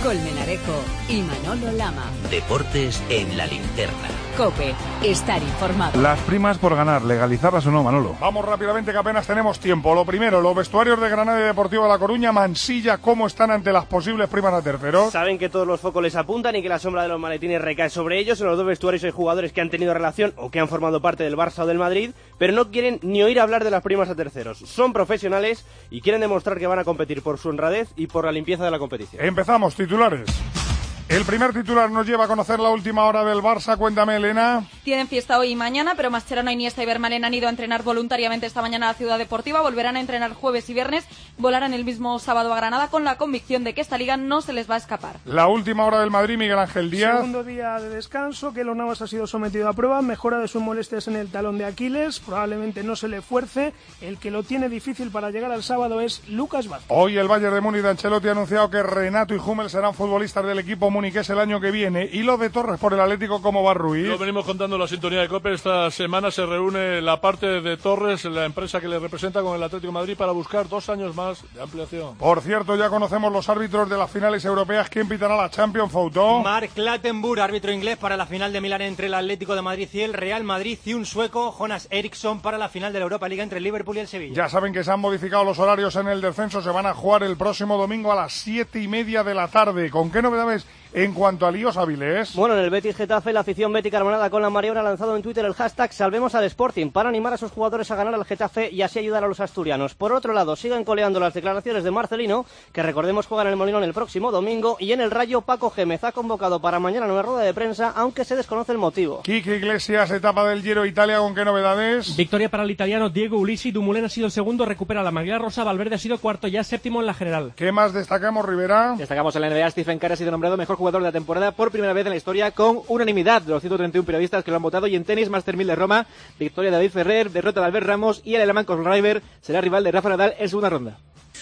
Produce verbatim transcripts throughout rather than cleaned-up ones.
Colmenarejo y Manolo Lama. Deportes en la linterna. COPE, estar informado. Las primas por ganar, legalizarlas o no, Manolo. Vamos rápidamente que apenas tenemos tiempo. Lo primero, los vestuarios de Granada y Deportivo de La Coruña, Mansilla, ¿cómo están ante las posibles primas a terceros? Saben que todos los focos les apuntan y que la sombra de los maletines recae sobre ellos. En los dos vestuarios hay jugadores que han tenido relación o que han formado parte del Barça o del Madrid, pero no quieren ni oír hablar de las primas a terceros. Son profesionales y quieren demostrar que van a competir por su honradez y por la limpieza de la competición. Empezamos, titulares. El primer titular nos lleva a conocer la última hora del Barça. Cuéntame, Elena. Tienen fiesta hoy y mañana, pero Mascherano, Iniesta y Vermaelen han ido a entrenar voluntariamente esta mañana a la Ciudad Deportiva. Volverán a entrenar jueves y viernes. Volarán el mismo sábado a Granada con la convicción de que esta liga no se les va a escapar. La última hora del Madrid, Miguel Ángel Díaz. Segundo día de descanso. Keylor Navas ha sido sometido a prueba. Mejora de sus molestias en el talón de Aquiles. Probablemente no se le fuerce. El que lo tiene difícil para llegar al sábado es Lucas Vázquez. Hoy el Bayern de Múnich de Ancelotti ha anunciado que Renato y Hummel serán futbolistas del equipo muniqués el año que viene. Y lo de Torres por el Atlético, ¿cómo va, Ruiz? Lo venimos contando en la sintonía de COPE. Esta semana se reúne la parte de Torres, la empresa que le representa, con el Atlético de Madrid para buscar dos años más de ampliación. Por cierto, ya conocemos los árbitros de las finales europeas. ¿Quién pitará la Champions, Foutó? Mark Clattenburg, árbitro inglés para la final de Milán entre el Atlético de Madrid y el Real Madrid, y un sueco, Jonas Eriksson, para la final de la Europa Liga entre el Liverpool y el Sevilla. Ya saben que se han modificado los horarios en el descenso. Se van a jugar el próximo domingo a las siete y media de la tarde. ¿Con qué novedades en cuanto a líos hábiles? Bueno, en el Betis Getafe, la afición bética hermanada con la Mariona ha lanzado en Twitter el hashtag Salvemos al Sporting para animar a sus jugadores a ganar al Getafe y así ayudar a los asturianos. Por otro lado, siguen coleando las declaraciones de Marcelino, que recordemos juega en el Molinón el próximo domingo, y en el Rayo Paco Gémez ha convocado para mañana una rueda de prensa, aunque se desconoce el motivo. Quique Iglesias, etapa del Giro Italia, ¿con qué novedades? Victoria para el italiano Diego Ulissi, Dumoulin ha sido el segundo, recupera la maglia rosa, Valverde ha sido cuarto, ya séptimo en la general. ¿Qué más destacamos, Rivera? Destacamos en la N B A, Stephen Curry ha sido nombrado mejor jugador de la temporada por primera vez en la historia, con unanimidad de los ciento treinta y uno periodistas que lo han votado. Y en tenis, Master mil de Roma, victoria de David Ferrer, derrota de Albert Ramos, y el alemán Kohlreiber será rival de Rafa Nadal en segunda ronda.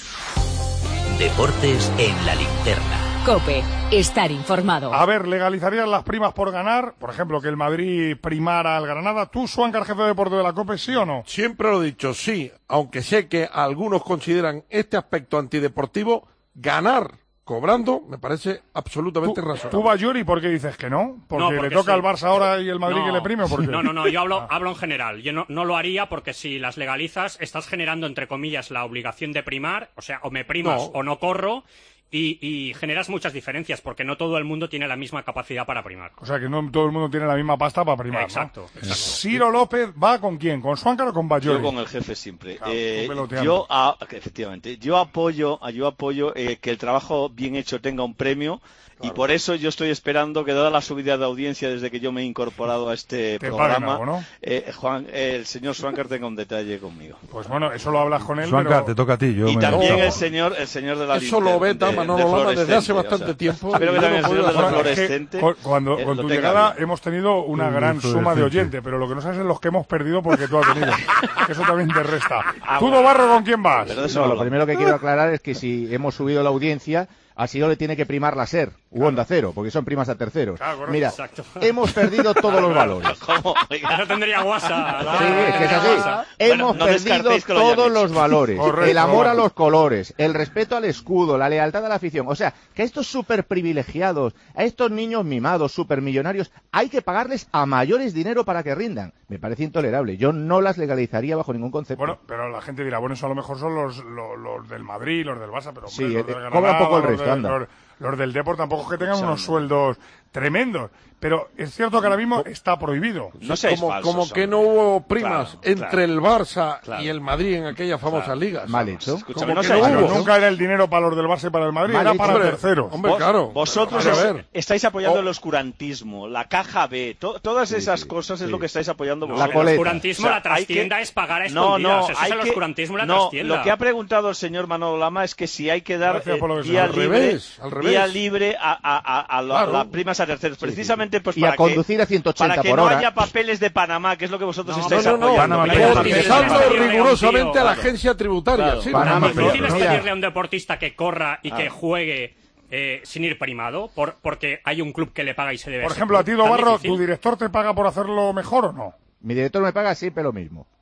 Deportes en la linterna. COPE, estar informado. A ver, ¿legalizarían las primas por ganar? Por ejemplo, que el Madrid primara al Granada. ¿Tú, Suáncar, jefe de deporte de la COPE, sí o no? Siempre lo he dicho, sí, aunque sé que algunos consideran este aspecto antideportivo. Ganar cobrando me parece absolutamente ¿Tú, razonable. ¿Tú, Bayuri, por qué dices que no? ¿Porque, no, porque le toca sí. al Barça ahora y el Madrid no, que le prime? ¿O por qué? No, no, no, yo hablo, hablo en general. Yo no, no lo haría porque si las legalizas estás generando, entre comillas, la obligación de primar, o sea, o me primas no. o no corro. Y, y generas muchas diferencias, porque no todo el mundo tiene la misma capacidad para primar. O sea, que no todo el mundo tiene la misma pasta para primar, Exacto. ¿no? exacto. Ciro López, ¿va con quién? ¿Con Suáncar o con Bayori? Yo con el jefe siempre. Claro, eh, yo, a, efectivamente, yo apoyo, yo apoyo eh, que el trabajo bien hecho tenga un premio. Claro. Y por eso yo estoy esperando que, dada la subida de audiencia desde que yo me he incorporado a este Te programa, algo, ¿no? eh, Juan, eh, el señor Suáncar tenga un detalle conmigo. Pues bueno, eso lo hablas con él. Suáncar, pero... te toca a ti. Yo y me también lo... el señor, el señor de la Eso lo veta Manolo Lama desde hace bastante o sea, tiempo. Espero que también el señor de la fluorescente. Con, cuando, eh, con tu llegada bien. hemos tenido una sí, gran suma de oyentes, pero lo que no sabes es los que hemos perdido porque tú has venido. Eso también te resta. Ah, ¿Tú, Dobarro, con quién vas? No, lo primero que quiero aclarar es que si hemos subido la audiencia, a Ciro le tiene que primar la SER u Onda Cero, porque son primas a terceros. Claro, Mira, exacto. hemos perdido todos los valores. ¿Cómo? Eso tendría WhatsApp. Sí, es que es así. Bueno, hemos no perdido todos los valores. Correcto, el amor a los colores, el respeto al escudo, la lealtad a la afición. O sea, que a estos súper privilegiados, a estos niños mimados, supermillonarios, hay que pagarles a mayores dinero para que rindan. Me parece intolerable. Yo no las legalizaría bajo ningún concepto. Bueno, pero la gente dirá, bueno, eso a lo mejor son los, los, los del Madrid, los del Barça, pero hombre, sí, los eh, del Granada, cobra poco el resto, los, anda. Los, los del Depor tampoco es que tengan unos sueldos tremendos. Pero es cierto que ahora mismo está prohibido. No sé, como, falsos, como que no hubo primas claro, entre claro, el Barça claro, y el Madrid en aquellas famosas claro, ligas. Mal hecho. Como no que no hubo. Nunca era el dinero para los del Barça y para el Madrid, Mal era para terceros. Hombre, claro. Vosotros es, estáis apoyando oh. el oscurantismo, la caja B, to, todas esas sí, cosas sí, es sí. lo que estáis apoyando no, vosotros. El oscurantismo, o sea, la trastienda que... es pagar a escondidas. No, no, Eso es el que... oscurantismo, la no, trastienda. Lo que ha preguntado el señor Manolo Lama es que si hay que dar eh, vía, al libre, revés, al revés. vía libre a, a, a, a claro. las primas a terceros. Precisamente pues para que a ciento ochenta para que por no hora. haya papeles de Panamá, que es lo que vosotros no, estáis no, no, apoyando. No, utilizando rigurosamente a la agencia tributaria. Claro, sí, Panamá, ¿es difícil es pedirle a un deportista que corra y ah. que juegue eh, sin ir primado? Por, porque hay un club que le paga y se debe... Por ejemplo, a ti, Dobarro, ¿tu director te paga por hacerlo mejor o no? Mi director me paga siempre lo mismo.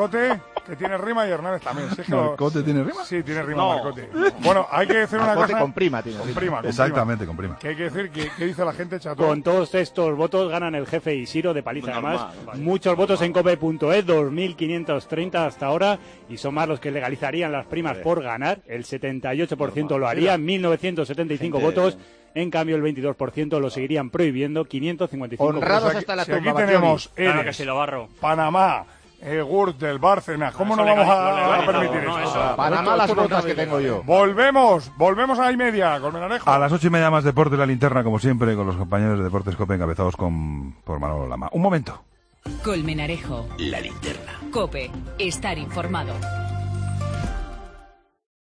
Marcote, que tiene rima, y Hernández también. Si es que ¿Marcote lo... tiene rima? Sí, tiene rima No. Marcote. Bueno, hay que decir una Marcote cosa... con prima tiene con rima. prima. Con Exactamente, prima. con prima. Que hay que decir que, que dice la gente, Chato. Con todos estos votos ganan el jefe Isiro de paliza. Normal, Además, vale. muchos votos en cope punto es, dos mil quinientos treinta hasta ahora, y son más los que legalizarían las primas Sí. por ganar. El setenta y ocho por ciento Normal. lo haría, mil novecientos setenta y cinco Gente- votos. En cambio, el veintidós por ciento lo seguirían prohibiendo, quinientos cincuenta y cinco Honrados votos. hasta la Si aquí tumba, tenemos Claro Eres, que sí, lo barro. Panamá, eh, Gürtel, Bárcenas. ¿Cómo no, no vamos legal, a, legal, a permitir no, eso? No, Para más las notas que tengo yo. Volvemos, volvemos a la y media, Colmenarejo. A las ocho y media más Deporte La Linterna, como siempre, con los compañeros de Deportes COPE encabezados con, por Manolo Lama. Un momento. Colmenarejo. La Linterna. COPE. Estar informado.